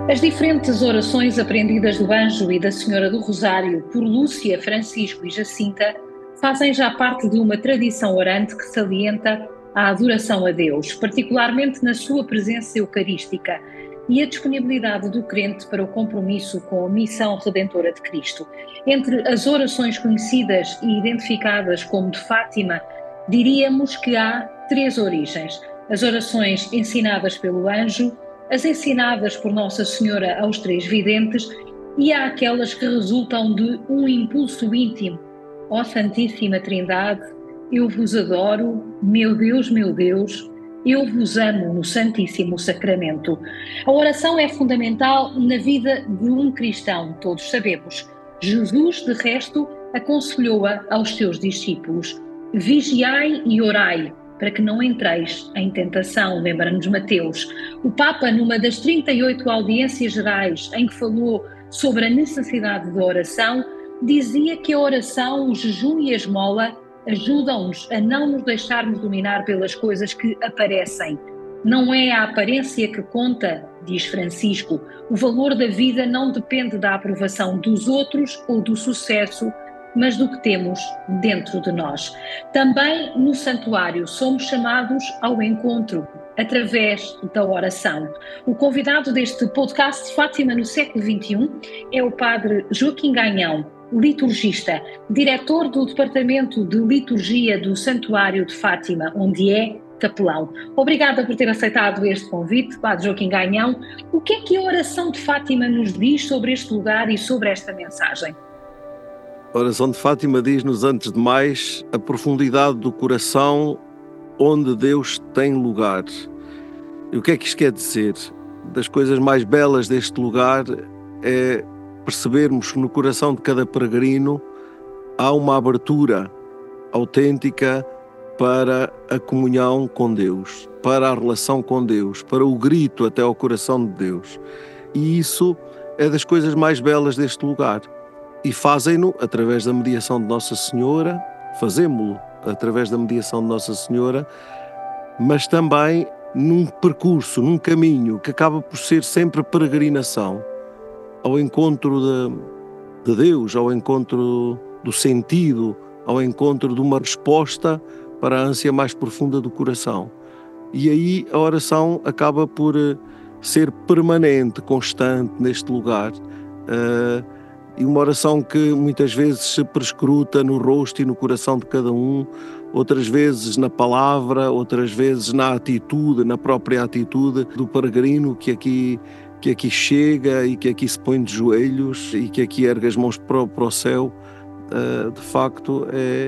As diferentes orações aprendidas do Anjo e da Senhora do Rosário por Lúcia, Francisco e Jacinta fazem já parte de uma tradição orante que salienta a adoração a Deus, particularmente na sua presença eucarística e a disponibilidade do crente para o compromisso com a missão redentora de Cristo. Entre as orações conhecidas e identificadas como de Fátima, diríamos que há três origens: as orações ensinadas pelo anjo, as ensinadas por Nossa Senhora aos três videntes e há aquelas que resultam de um impulso íntimo. Ó Santíssima Trindade, eu vos adoro, meu Deus, eu vos amo no Santíssimo Sacramento. A oração é fundamental na vida de um cristão, todos sabemos. Jesus, de resto, aconselhou-a aos seus discípulos: vigiai e orai, para que não entreis em tentação, lembra-nos Mateus. O Papa, numa das 38 audiências gerais em que falou sobre a necessidade da oração, dizia que a oração, o jejum e a esmola ajudam-nos a não nos deixarmos dominar pelas coisas que aparecem. Não é a aparência que conta, diz Francisco. O valor da vida não depende da aprovação dos outros ou do sucesso, mas do que temos dentro de nós. Também no santuário somos chamados ao encontro através da oração. O convidado deste podcast Fátima no século XXI é o padre Joaquim Ganhão, liturgista, diretor do Departamento de Liturgia do Santuário de Fátima, onde é capelão. Obrigada por ter aceitado este convite, padre Joaquim Ganhão. O que é que a oração de Fátima nos diz sobre este lugar e sobre esta mensagem? A oração de Fátima diz-nos, antes de mais, a profundidade do coração onde Deus tem lugar. E o que é que isto quer dizer? Das coisas mais belas deste lugar é percebermos que no coração de cada peregrino há uma abertura autêntica para a comunhão com Deus, para a relação com Deus, para o grito até ao coração de Deus. E isso é das coisas mais belas deste lugar. E fazem-no através da mediação de Nossa Senhora, fazemo-lo através da mediação de Nossa Senhora, mas também num percurso, num caminho que acaba por ser sempre peregrinação, ao encontro de Deus, ao encontro do sentido, ao encontro de uma resposta para a ânsia mais profunda do coração. E aí a oração acaba por ser permanente, constante neste lugar, e uma oração que muitas vezes se prescruta no rosto e no coração de cada um, outras vezes na palavra, outras vezes na atitude, na própria atitude do peregrino que aqui chega e que aqui se põe de joelhos e que aqui ergue as mãos para o céu. De facto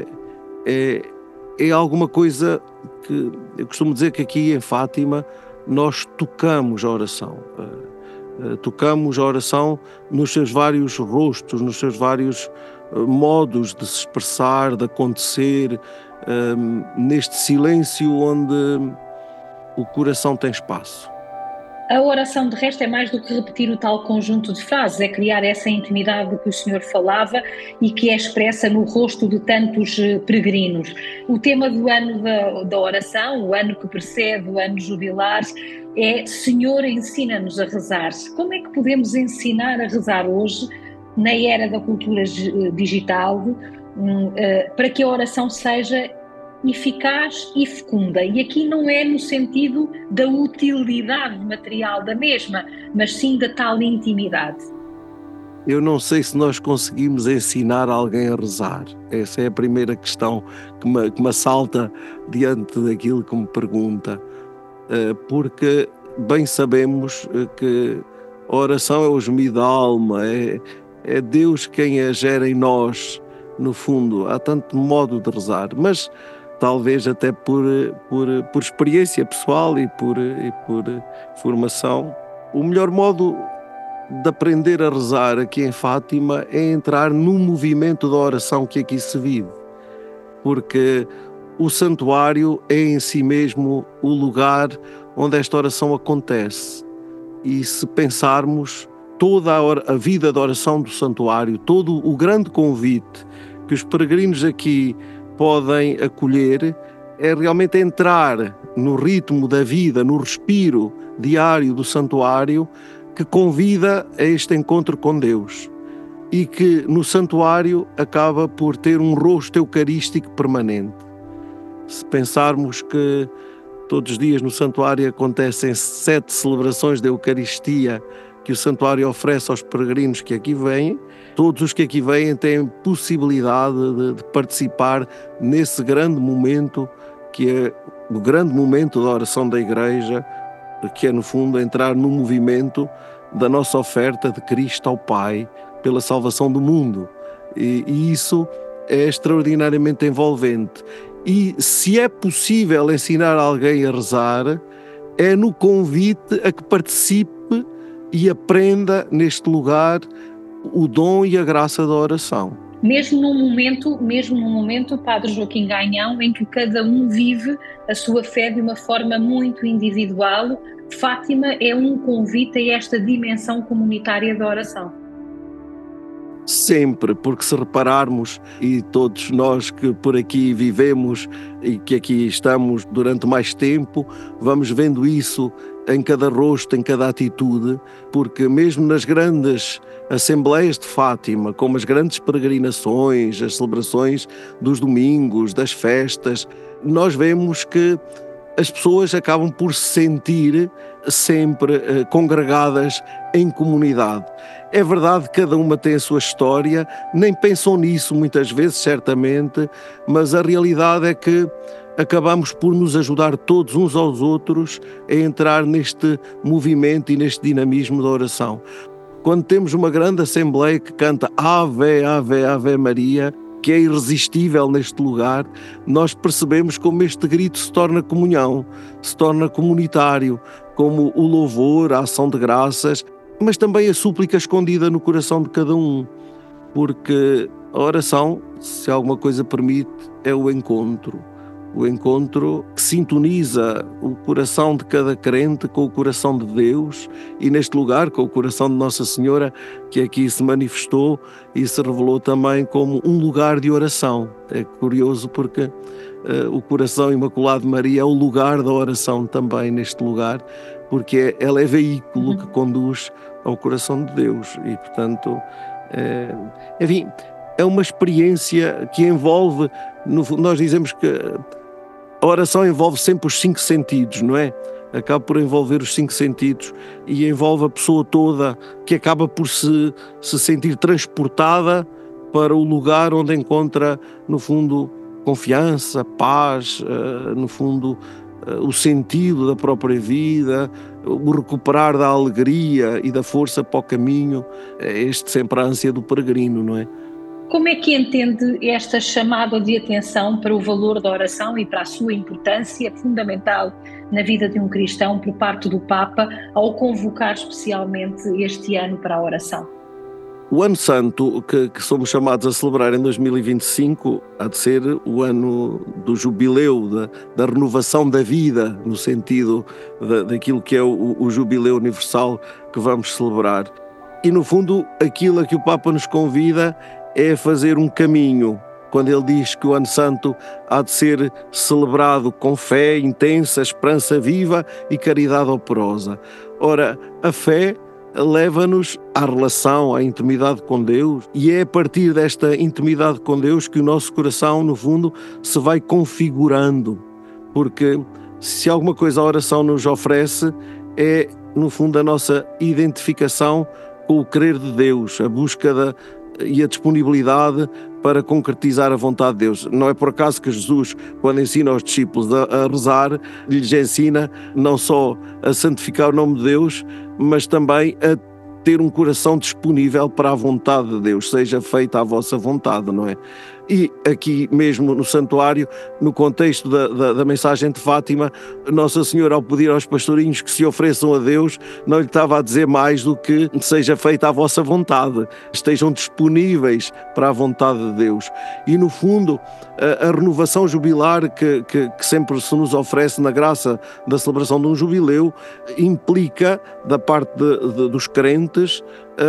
é alguma coisa que eu costumo dizer que aqui em Fátima nós tocamos a oração. Tocamos a oração nos seus vários rostos, nos seus vários modos de se expressar, de acontecer, neste silêncio onde o coração tem espaço. A oração, de resto, é mais do que repetir o tal conjunto de frases, é criar essa intimidade de que o Senhor falava e que é expressa no rosto de tantos peregrinos. O tema do ano da oração, o ano que precede o ano jubilar, é Senhor, ensina-nos a rezar. Como é que podemos ensinar a rezar hoje, na era da cultura digital, para que a oração seja eficaz e fecunda? E aqui não é no sentido da utilidade material da mesma, mas sim da tal intimidade. Eu não sei se nós conseguimos ensinar alguém a rezar. Essa é a primeira questão que me assalta diante daquilo que me pergunta. Porque bem sabemos que a oração é o gemido da alma, é Deus quem a gera em nós, no fundo. Há tanto modo de rezar, mas talvez até por experiência pessoal e por formação, o melhor modo de aprender a rezar aqui em Fátima é entrar no movimento da oração que aqui se vive, porque o santuário é em si mesmo o lugar onde esta oração acontece. E se pensarmos toda a vida da oração do santuário, todo o grande convite que os peregrinos aqui podem acolher, é realmente entrar no ritmo da vida, no respiro diário do santuário, que convida a este encontro com Deus e que no santuário acaba por ter um rosto eucarístico permanente. Se pensarmos que todos os dias no santuário acontecem 7 celebrações da Eucaristia que o santuário oferece aos peregrinos que aqui vêm, todos os que aqui vêm têm possibilidade de participar nesse grande momento, que é o grande momento da oração da Igreja, que é no fundo entrar no movimento da nossa oferta de Cristo ao Pai pela salvação do mundo. E isso é extraordinariamente envolvente. E se é possível ensinar alguém a rezar, é no convite a que participe e aprenda neste lugar o dom e a graça da oração. Mesmo num momento, Padre Joaquim Gainhão, em que cada um vive a sua fé de uma forma muito individual, Fátima é um convite a esta dimensão comunitária da oração. Sempre, porque se repararmos, e todos nós que por aqui vivemos e que aqui estamos durante mais tempo, vamos vendo isso em cada rosto, em cada atitude, porque mesmo nas grandes assembleias de Fátima, como as grandes peregrinações, as celebrações dos domingos, das festas, nós vemos que as pessoas acabam por se sentir sempre congregadas em comunidade. É verdade que cada uma tem a sua história, nem pensam nisso muitas vezes, certamente, mas a realidade é que acabamos por nos ajudar todos uns aos outros a entrar neste movimento e neste dinamismo da oração. Quando temos uma grande assembleia que canta Ave, Ave, Ave Maria, que é irresistível neste lugar, nós percebemos como este grito se torna comunhão, se torna comunitário, como o louvor, a ação de graças, mas também a súplica escondida no coração de cada um, porque a oração, se alguma coisa permite, é o encontro que sintoniza o coração de cada crente com o coração de Deus e neste lugar com o coração de Nossa Senhora, que aqui se manifestou e se revelou também como um lugar de oração. É curioso porque o coração imaculado de Maria é o lugar da oração também neste lugar, porque ela é veículo que conduz ao coração de Deus e, portanto, enfim, é uma experiência que envolve, nós dizemos que a oração envolve sempre os 5 sentidos, não é? Acaba por envolver os 5 sentidos e envolve a pessoa toda, que acaba por se sentir transportada para o lugar onde encontra, no fundo, confiança, paz, no fundo, o sentido da própria vida, o recuperar da alegria e da força para o caminho. É este sempre a ânsia do peregrino, não é? Como é que entende esta chamada de atenção para o valor da oração e para a sua importância fundamental na vida de um cristão por parte do Papa ao convocar especialmente este ano para a oração? O Ano Santo, que somos chamados a celebrar em 2025, há de ser o ano do jubileu, da renovação da vida, no sentido daquilo que é o jubileu universal que vamos celebrar. E no fundo, aquilo a que o Papa nos convida é fazer um caminho, quando ele diz que o Ano Santo há de ser celebrado com fé intensa, esperança viva e caridade operosa. Ora, a fé leva-nos à relação, à intimidade com Deus, e é a partir desta intimidade com Deus que o nosso coração, no fundo, se vai configurando, porque se alguma coisa a oração nos oferece, é, no fundo, a nossa identificação com o querer de Deus, a busca e a disponibilidade para concretizar a vontade de Deus. Não é por acaso que Jesus, quando ensina aos discípulos a rezar, lhes ensina não só a santificar o nome de Deus, mas também a ter um coração disponível para a vontade de Deus, seja feita a vossa vontade, não é? E aqui mesmo no santuário, no contexto da mensagem de Fátima, Nossa Senhora, ao pedir aos pastorinhos que se ofereçam a Deus, não lhe estava a dizer mais do que seja feita a vossa vontade, estejam disponíveis para a vontade de Deus. E no fundo, a renovação jubilar que sempre se nos oferece na graça da celebração de um jubileu, implica da parte dos crentes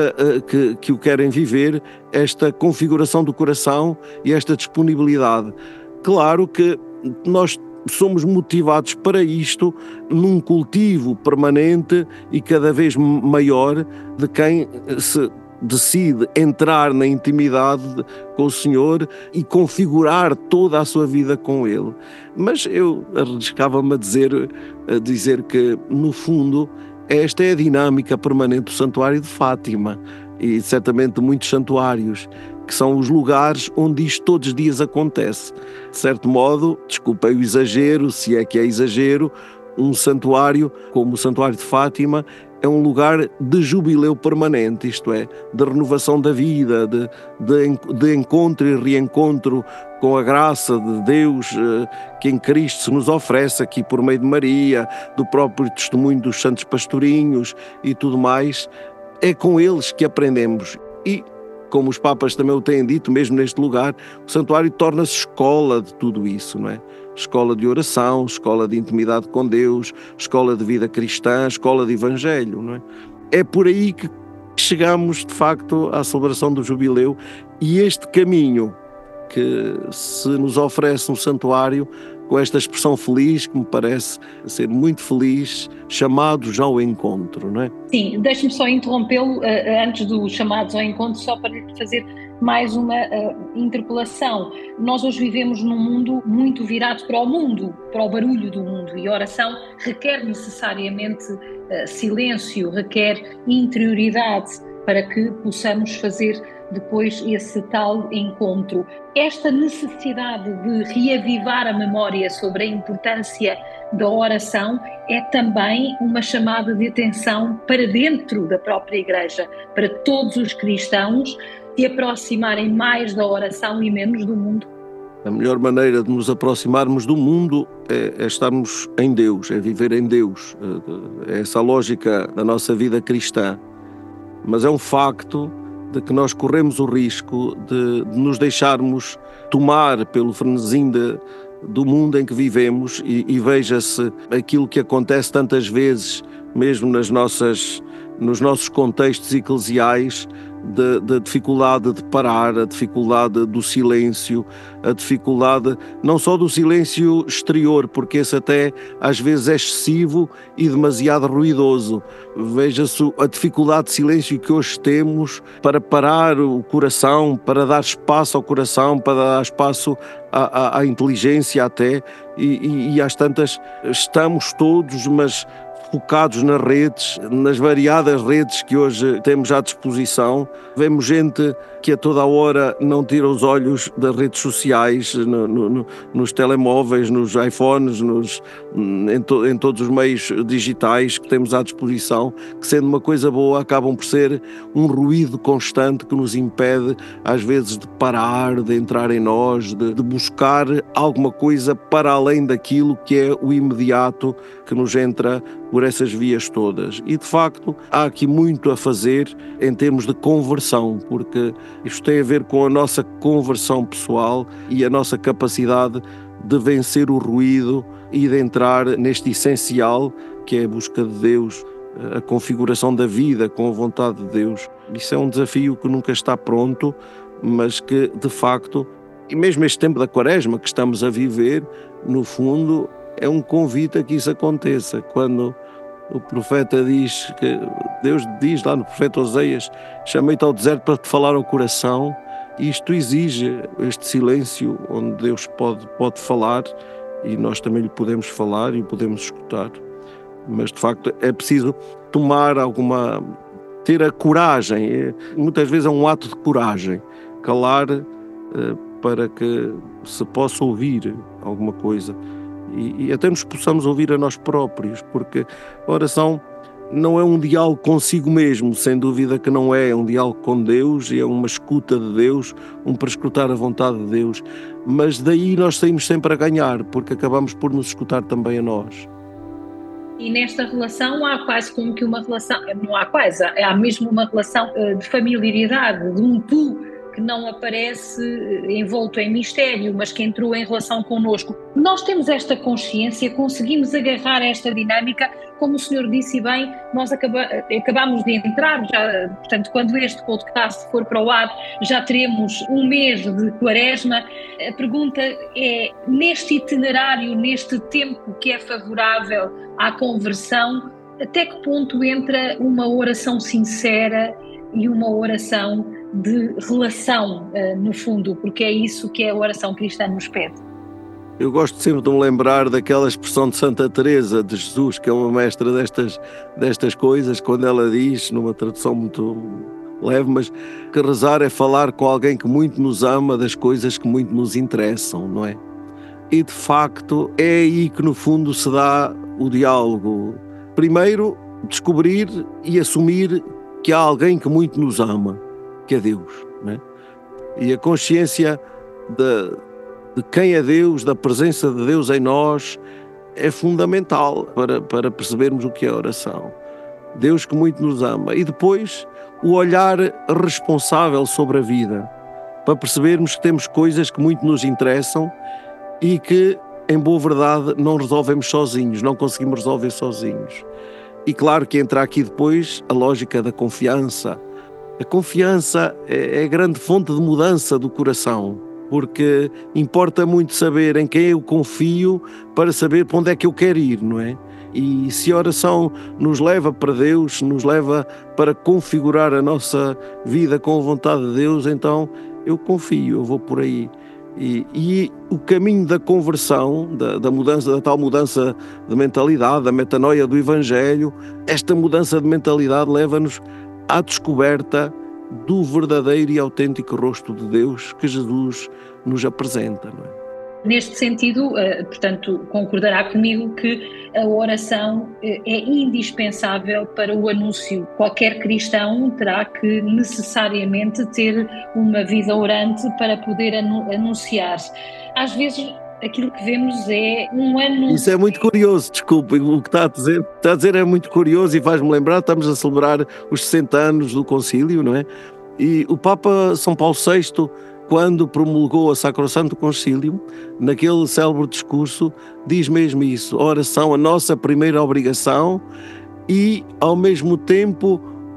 que o querem viver, esta configuração do coração e esta disponibilidade. Claro que nós somos motivados para isto num cultivo permanente e cada vez maior de quem se decide entrar na intimidade com o Senhor e configurar toda a sua vida com Ele. Mas eu arriscava-me a dizer que, no fundo, esta é a dinâmica permanente do Santuário de Fátima e certamente de muitos santuários, que são os lugares onde isto todos os dias acontece. De certo modo, desculpem o exagero, se é que é exagero, um santuário como o Santuário de Fátima é um lugar de jubileu permanente, isto é, de renovação da vida, de encontro e reencontro com a graça de Deus que em Cristo se nos oferece aqui por meio de Maria, do próprio testemunho dos santos pastorinhos e tudo mais. É com eles que aprendemos e, como os papas também o têm dito, mesmo neste lugar, o santuário torna-se escola de tudo isso, não é? Escola de oração, escola de intimidade com Deus, escola de vida cristã, escola de evangelho, não é? É por aí que chegamos, de facto, à celebração do jubileu e este caminho que se nos oferece um santuário, com esta expressão feliz, que me parece ser muito feliz, chamados ao encontro, não é? Sim, deixe-me só interrompê-lo antes dos chamados ao encontro, só para lhe fazer mais uma interpelação. Nós hoje vivemos num mundo muito virado para o mundo, para o barulho do mundo, e a oração requer necessariamente silêncio, requer interioridade para que possamos fazer depois esse tal encontro. Esta necessidade de reavivar a memória sobre a importância da oração é também uma chamada de atenção para dentro da própria Igreja, para todos os cristãos se aproximarem mais da oração e menos do mundo. A melhor maneira de nos aproximarmos do mundo é estarmos em Deus, é viver em Deus. É essa a lógica da nossa vida cristã. Mas é um facto de que nós corremos o risco de nos deixarmos tomar pelo frenesim do mundo em que vivemos e veja-se aquilo que acontece tantas vezes, mesmo nos nossos contextos eclesiais, da dificuldade de parar, a dificuldade do silêncio, a dificuldade não só do silêncio exterior, porque esse até às vezes é excessivo e demasiado ruidoso. Veja-se a dificuldade de silêncio que hoje temos para parar o coração, para dar espaço ao coração, para dar espaço à inteligência até, e às tantas estamos todos, mas focados nas redes, nas variadas redes que hoje temos à disposição. Vemos gente que a toda a hora não tira os olhos das redes sociais, nos telemóveis, nos iPhones, em todos os meios digitais que temos à disposição, que sendo uma coisa boa acabam por ser um ruído constante que nos impede às vezes de parar, de entrar em nós, de buscar alguma coisa para além daquilo que é o imediato que nos entra por essas vias todas. E de facto há aqui muito a fazer em termos de conversão, porque isto tem a ver com a nossa conversão pessoal e a nossa capacidade de vencer o ruído e de entrar neste essencial que é a busca de Deus, a configuração da vida com a vontade de Deus. Isso é um desafio que nunca está pronto, mas que de facto, e mesmo este tempo da Quaresma que estamos a viver, no fundo é um convite a que isso aconteça. Quando o profeta diz, que Deus diz lá no profeta Oseias, chamei-te ao deserto para te falar ao coração, isto exige este silêncio onde Deus pode falar e nós também lhe podemos falar e podemos escutar. Mas de facto é preciso ter a coragem, muitas vezes é um ato de coragem, calar para que se possa ouvir alguma coisa. E até nos possamos ouvir a nós próprios, porque a oração não é um diálogo consigo mesmo, sem dúvida que não é um diálogo com Deus, e é uma escuta de Deus, para escutar a vontade de Deus, mas daí nós saímos sempre a ganhar, porque acabamos por nos escutar também a nós. E nesta relação há quase como que uma relação, não há quase, há mesmo uma relação de familiaridade, de um tu que não aparece envolto em mistério, mas que entrou em relação connosco. Nós temos esta consciência, conseguimos agarrar esta dinâmica, como o senhor disse bem, nós acabamos de entrar, já, portanto, quando este podcast for para o ar, já teremos um mês de Quaresma. A pergunta é, neste itinerário, neste tempo que é favorável à conversão, até que ponto entra uma oração sincera e uma oração de relação, no fundo, porque é isso que a oração cristã nos pede? Eu gosto sempre de me lembrar daquela expressão de Santa Teresa de Jesus, que é uma mestra destas coisas, quando ela diz, numa tradução muito leve, mas que rezar é falar com alguém que muito nos ama das coisas que muito nos interessam, não é? E de facto é aí que no fundo se dá o diálogo. Primeiro, descobrir e assumir que há alguém que muito nos ama, que é Deus, não é? E a consciência de quem é Deus, da presença de Deus em nós, é fundamental para percebermos o que é a oração. Deus que muito nos ama. E depois, o olhar responsável sobre a vida, para percebermos que temos coisas que muito nos interessam e que, em boa verdade, não resolvemos sozinhos, não conseguimos resolver sozinhos. E claro que entra aqui depois a lógica da confiança. A confiança é a grande fonte de mudança do coração, porque importa muito saber em quem eu confio para saber para onde é que eu quero ir, não é? E se a oração nos leva para Deus, nos leva para configurar a nossa vida com a vontade de Deus, então eu confio, eu vou por aí. E o caminho da conversão, da mudança, da tal mudança de mentalidade, da metanoia do Evangelho, esta mudança de mentalidade leva-nos à descoberta do verdadeiro e autêntico rosto de Deus que Jesus nos apresenta, não é? Neste sentido, portanto, concordará comigo que a oração é indispensável para o anúncio. Qualquer cristão terá que necessariamente ter uma vida orante para poder anunciar. Às vezes, aquilo que vemos é um anúncio. Isso é muito curioso, desculpe, o que está a dizer é muito curioso e faz-me lembrar, estamos a celebrar os 60 anos do concílio, não é? E o Papa São Paulo VI, quando promulgou a Sacrosanto Concílio, naquele célebre discurso, diz mesmo isso: a oração, a nossa primeira obrigação e, ao mesmo tempo,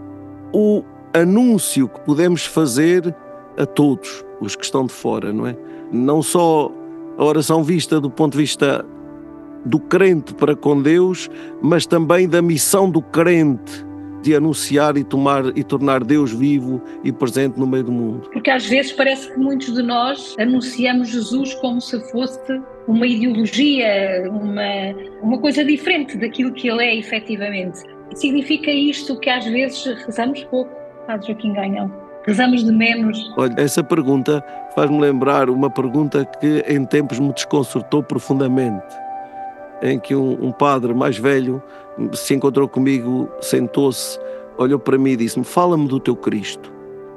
o anúncio que podemos fazer a todos os que estão de fora, não é? Não só a oração vista do ponto de vista do crente para com Deus, mas também da missão do crente de anunciar e tornar Deus vivo e presente no meio do mundo. Porque às vezes parece que muitos de nós anunciamos Jesus como se fosse uma ideologia, uma coisa diferente daquilo que ele é efetivamente. Significa isto que às vezes rezamos pouco, Padre Joaquim Ganhão? Rezamos de menos? Olha, essa pergunta faz-me lembrar uma pergunta que em tempos me desconcertou profundamente, em que um padre mais velho se encontrou comigo, sentou-se, olhou para mim e disse-me: fala-me do teu Cristo.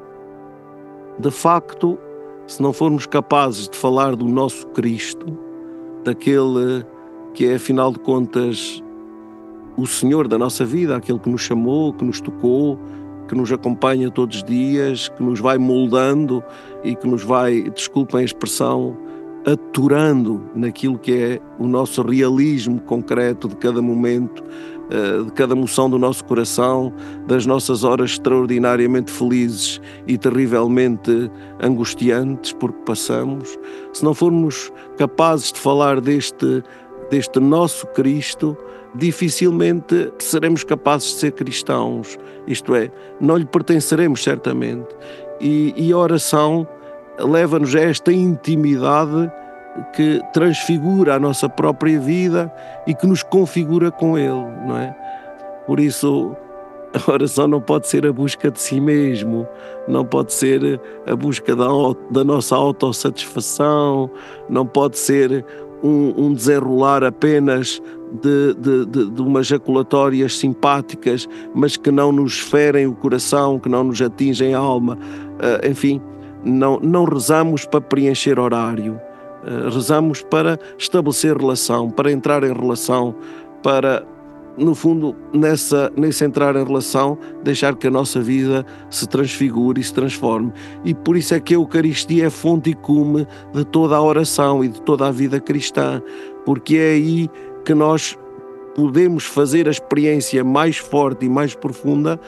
De facto, se não formos capazes de falar do nosso Cristo, daquele que é, afinal de contas, o Senhor da nossa vida, aquele que nos chamou, que nos tocou, que nos acompanha todos os dias, que nos vai moldando e que nos vai, desculpem a expressão, aturando naquilo que é o nosso realismo concreto de cada momento, de cada emoção do nosso coração, das nossas horas extraordinariamente felizes e terrivelmente angustiantes porque passamos. Se não formos capazes de falar deste nosso Cristo, dificilmente seremos capazes de ser cristãos, isto é, não lhe pertenceremos certamente. E a oração leva-nos a esta intimidade que transfigura a nossa própria vida e que nos configura com Ele, não é? Por isso, a oração não pode ser a busca de si mesmo, não pode ser a busca da nossa autossatisfação, não pode ser um desenrolar apenas de umas jaculatórias simpáticas, mas que não nos ferem o coração, que não nos atingem a alma. Enfim, não rezamos para preencher horário, rezamos para estabelecer relação, para entrar em relação, para no fundo, nesse entrar em relação, deixar que a nossa vida se transfigure e se transforme. E por isso é que a Eucaristia é fonte e cume de toda a oração e de toda a vida cristã, porque é aí que nós podemos fazer a experiência mais forte e mais profunda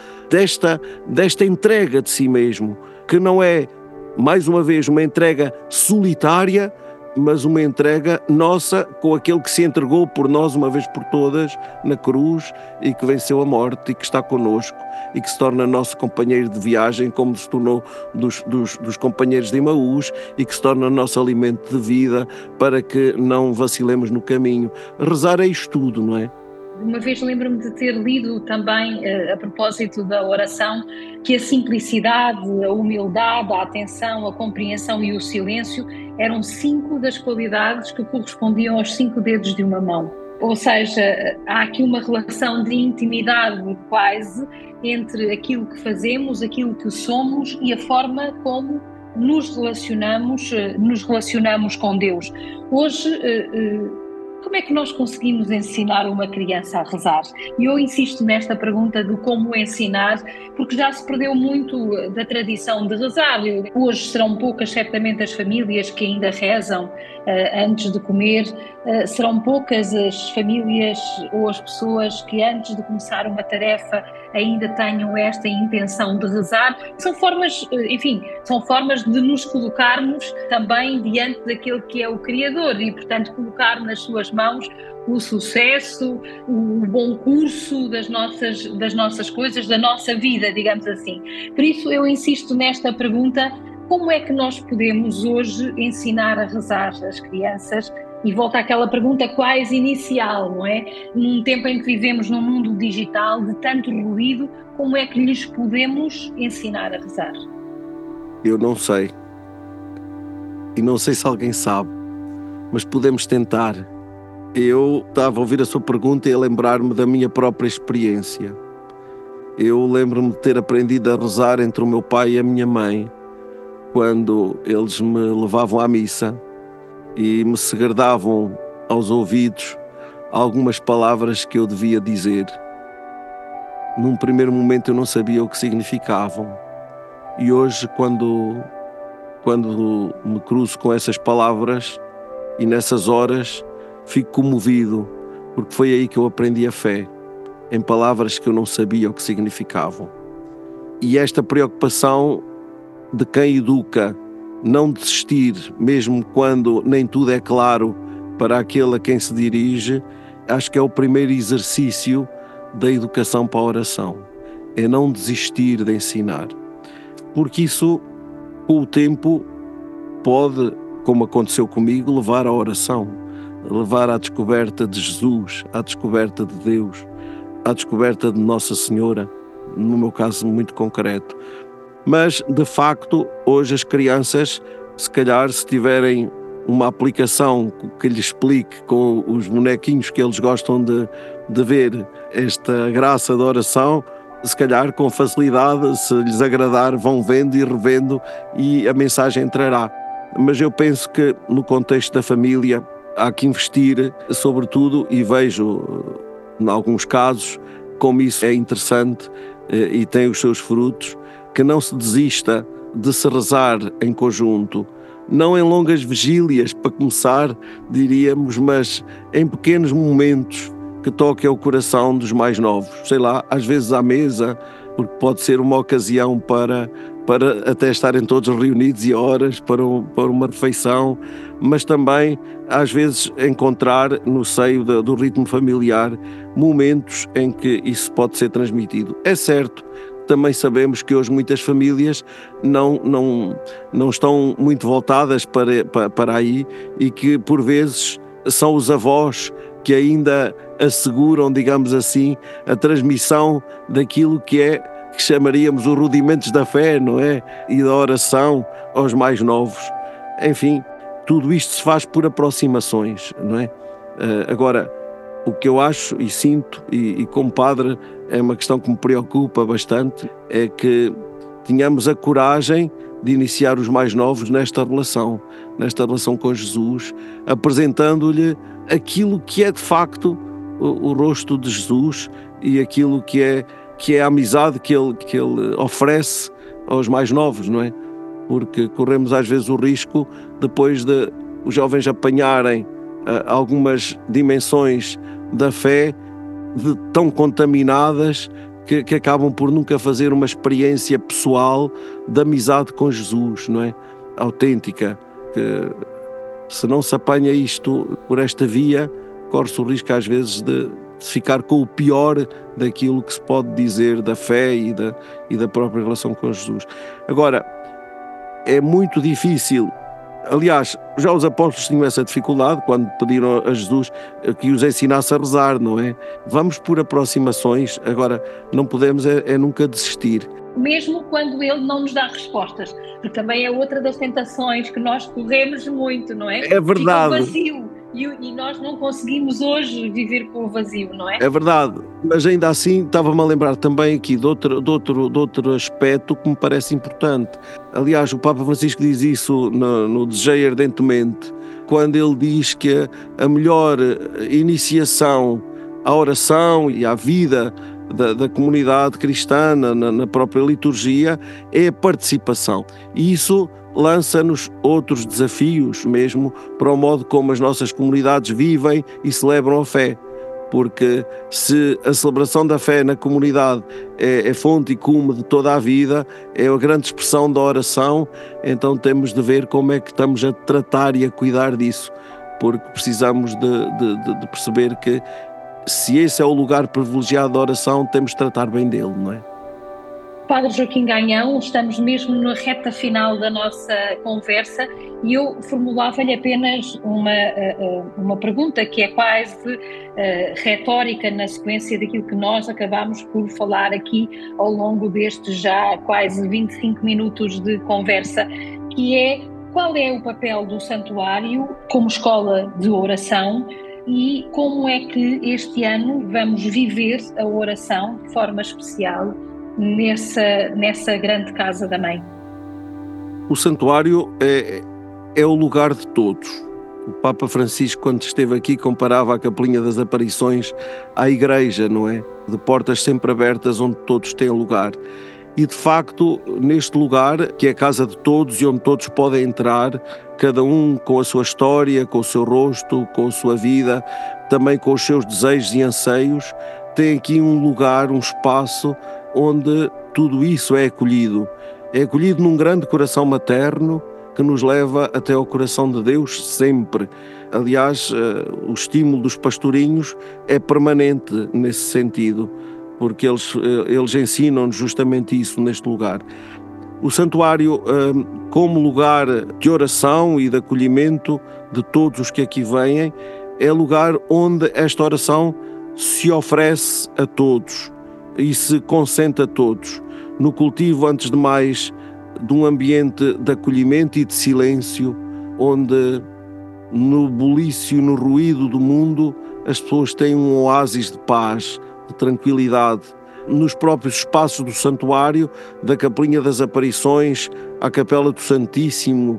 desta entrega de si mesmo, que não é, mais uma vez, uma entrega solitária, mas uma entrega nossa com aquele que se entregou por nós uma vez por todas na cruz e que venceu a morte e que está connosco e que se torna nosso companheiro de viagem, como se tornou dos companheiros de Emaús, e que se torna nosso alimento de vida para que não vacilemos no caminho. Rezar é isto tudo, não é? Uma vez lembro-me de ter lido também, a propósito da oração, que a simplicidade, a humildade, a atenção, a compreensão e o silêncio eram 5 das qualidades que correspondiam aos 5 dedos de uma mão. Ou seja, há aqui uma relação de intimidade quase entre aquilo que fazemos, aquilo que somos e a forma como nos relacionamos com Deus. Hoje, como é que nós conseguimos ensinar uma criança a rezar? E eu insisto nesta pergunta do como ensinar, porque já se perdeu muito da tradição de rezar. Hoje serão poucas, certamente, as famílias que ainda rezam antes de comer. Serão poucas as famílias ou as pessoas que antes de começar uma tarefa ainda tenham esta intenção de rezar. São formas, enfim, são formas de nos colocarmos também diante daquele que é o Criador e, portanto, colocar nas suas mãos o sucesso, o bom curso das nossas coisas, da nossa vida, digamos assim. Por isso eu insisto nesta pergunta: como é que nós podemos hoje ensinar a rezar as crianças? E volta àquela pergunta quase inicial, não é? Num tempo em que vivemos num mundo digital de tanto ruído, como é que lhes podemos ensinar a rezar? Eu não sei. E não sei se alguém sabe, mas podemos tentar. Eu estava a ouvir a sua pergunta e a lembrar-me da minha própria experiência. Eu lembro-me de ter aprendido a rezar entre o meu pai e a minha mãe, quando eles me levavam à missa e me segredavam aos ouvidos algumas palavras que eu devia dizer. Num primeiro momento eu não sabia o que significavam. E hoje, quando me cruzo com essas palavras e nessas horas, fico comovido, porque foi aí que eu aprendi a fé, em palavras que eu não sabia o que significavam. E esta preocupação de quem educa, não desistir, mesmo quando nem tudo é claro para aquele a quem se dirige, acho que é o primeiro exercício da educação para a oração. É não desistir de ensinar. Porque isso, com o tempo, pode, como aconteceu comigo, levar à oração, levar à descoberta de Jesus, à descoberta de Deus, à descoberta de Nossa Senhora, no meu caso muito concreto. Mas, de facto, hoje as crianças, se calhar, se tiverem uma aplicação que lhes explique com os bonequinhos que eles gostam de ver esta graça da oração, se calhar com facilidade, se lhes agradar, vão vendo e revendo e a mensagem entrará. Mas eu penso que no contexto da família há que investir sobretudo, e vejo em alguns casos como isso é interessante e tem os seus frutos, que não se desista de se rezar em conjunto, não em longas vigílias para começar, diríamos, mas em pequenos momentos que toquem ao coração dos mais novos, sei lá, às vezes à mesa, porque pode ser uma ocasião para até estarem todos reunidos e horas para uma refeição, mas também às vezes encontrar no seio do ritmo familiar momentos em que isso pode ser transmitido. É certo, também sabemos que hoje muitas famílias não estão muito voltadas para aí e que por vezes são os avós que ainda asseguram, digamos assim, a transmissão daquilo que chamaríamos os rudimentos da fé, não é? E da oração aos mais novos. Enfim, tudo isto se faz por aproximações, não é? Agora, o que eu acho e sinto, e como padre é uma questão que me preocupa bastante, é que tenhamos a coragem de iniciar os mais novos nesta relação com Jesus, apresentando-lhe aquilo que é de facto o rosto de Jesus e aquilo que é a amizade que ele oferece aos mais novos, não é? Porque corremos às vezes o risco, depois de os jovens apanharem algumas dimensões da fé tão contaminadas que acabam por nunca fazer uma experiência pessoal de amizade com Jesus, não é? Autêntica, que se não se apanha isto por esta via, corre-se o risco às vezes de ficar com o pior daquilo que se pode dizer da fé e da própria relação com Jesus. Agora, é muito difícil. Aliás, já os apóstolos tinham essa dificuldade quando pediram a Jesus que os ensinasse a rezar, não é? Vamos por aproximações, agora não podemos nunca desistir. Mesmo quando ele não nos dá respostas, porque também é outra das tentações que nós corremos muito, não é? É verdade. Fica o vazio e nós não conseguimos hoje viver com o vazio, não é? É verdade, mas ainda assim estava-me a lembrar também aqui de outro aspecto que me parece importante. Aliás, o Papa Francisco diz isso no Desejei Ardentemente, quando ele diz que a melhor iniciação à oração e à vida da comunidade cristã na própria liturgia é a participação. E isso lança-nos outros desafios mesmo para o modo como as nossas comunidades vivem e celebram a fé. Porque se a celebração da fé na comunidade é fonte e cume de toda a vida, é a grande expressão da oração, então temos de ver como é que estamos a tratar e a cuidar disso, porque precisamos de perceber que se esse é o lugar privilegiado da oração, temos de tratar bem dele, não é? Padre Joaquim Gagnon, estamos mesmo na reta final da nossa conversa e eu formulava-lhe apenas uma pergunta que é quase retórica na sequência daquilo que nós acabámos por falar aqui ao longo destes já quase 25 minutos de conversa, que é: qual é o papel do santuário como escola de oração e como é que este ano vamos viver a oração de forma especial nessa grande casa da Mãe? O santuário é o lugar de todos. O Papa Francisco, quando esteve aqui, comparava a Capelinha das Aparições à igreja, não é? De portas sempre abertas onde todos têm lugar. E de facto, neste lugar, que é a casa de todos e onde todos podem entrar, cada um com a sua história, com o seu rosto, com a sua vida, também com os seus desejos e anseios, tem aqui um lugar, um espaço onde tudo isso é acolhido. É acolhido num grande coração materno que nos leva até ao coração de Deus sempre. Aliás, o estímulo dos pastorinhos é permanente nesse sentido, porque eles ensinam-nos justamente isso neste lugar. O santuário, como lugar de oração e de acolhimento de todos os que aqui vêm, é lugar onde esta oração se oferece a todos e se consente a todos, no cultivo, antes de mais, de um ambiente de acolhimento e de silêncio, onde no bulício, no ruído do mundo, as pessoas têm um oásis de paz, de tranquilidade. Nos próprios espaços do santuário, da Capelinha das Aparições à Capela do Santíssimo,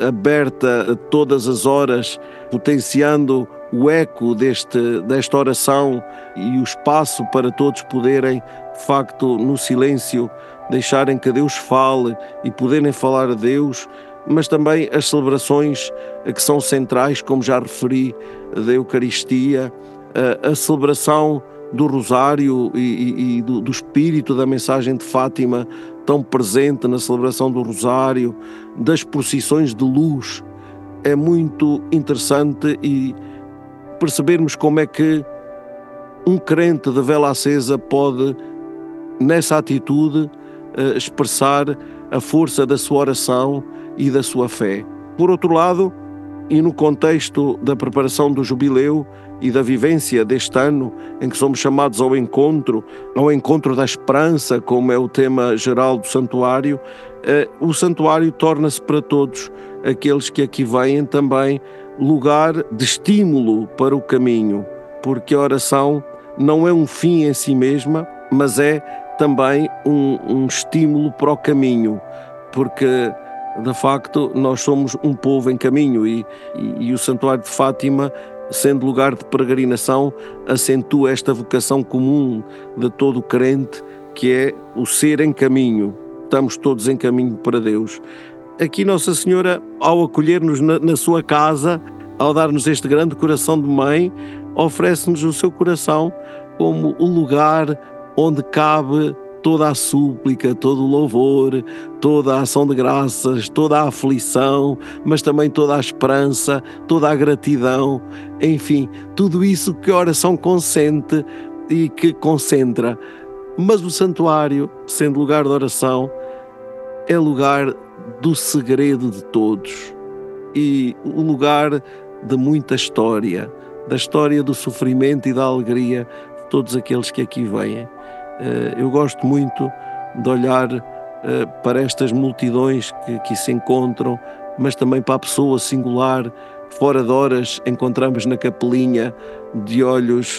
aberta a todas as horas, potenciando o eco desta oração e o espaço para todos poderem, de facto, no silêncio, deixarem que Deus fale e poderem falar a Deus, mas também as celebrações que são centrais, como já referi, da Eucaristia, a celebração do Rosário e do espírito da mensagem de Fátima tão presente na celebração do Rosário, das procissões de luz. É muito interessante e percebermos como é que um crente de vela acesa pode, nessa atitude, expressar a força da sua oração e da sua fé. Por outro lado, e no contexto da preparação do jubileu e da vivência deste ano, em que somos chamados ao encontro da esperança, como é o tema geral do santuário, o santuário torna-se para todos aqueles que aqui vêm também lugar de estímulo para o caminho, porque a oração não é um fim em si mesma, mas é também um estímulo para o caminho, porque de facto nós somos um povo em caminho e o Santuário de Fátima sendo lugar de peregrinação, acentua esta vocação comum de todo crente, que é o ser em caminho. Estamos todos em caminho para Deus. Aqui Nossa Senhora, ao acolher-nos na sua casa, ao dar-nos este grande coração de mãe, oferece-nos o seu coração como o lugar onde cabe toda a súplica, todo o louvor, toda a ação de graças, toda a aflição, mas também toda a esperança, toda a gratidão, enfim, tudo isso que a oração consente e que concentra. Mas o santuário, sendo lugar de oração, é lugar do segredo de todos e o lugar de muita história, da história do sofrimento e da alegria de todos aqueles que aqui vêm. Eu gosto muito de olhar para estas multidões que aqui se encontram, mas também para a pessoa singular, fora de horas encontramos na capelinha, de olhos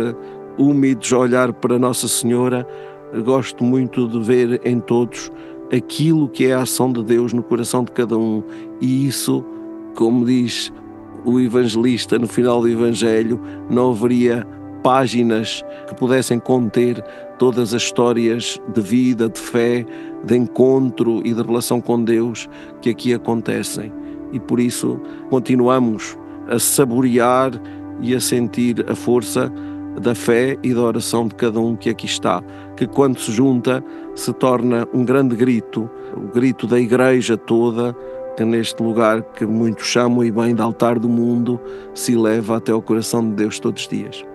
úmidos a olhar para Nossa Senhora. Gosto muito de ver em todos aquilo que é a ação de Deus no coração de cada um, e isso, como diz o evangelista no final do Evangelho, não haveria páginas que pudessem conter todas as histórias de vida, de fé, de encontro e de relação com Deus que aqui acontecem. E por isso continuamos a saborear e a sentir a força da fé e da oração de cada um que aqui está, que quando se junta se torna um grande grito, o grito da Igreja toda, que neste lugar que muitos chamam e bem de altar do mundo, se eleva até ao coração de Deus todos os dias.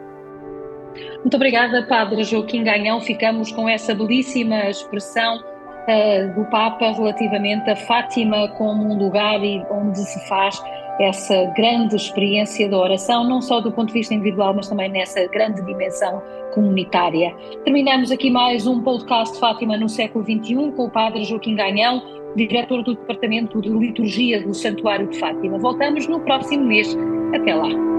Muito obrigada, Padre Joaquim Ganhão. Ficamos com essa belíssima expressão do Papa relativamente a Fátima como um lugar onde se faz essa grande experiência da oração, não só do ponto de vista individual, mas também nessa grande dimensão comunitária. Terminamos aqui mais um podcast de Fátima no século XXI com o Padre Joaquim Ganhão, diretor do Departamento de Liturgia do Santuário de Fátima. Voltamos no próximo mês. Até lá.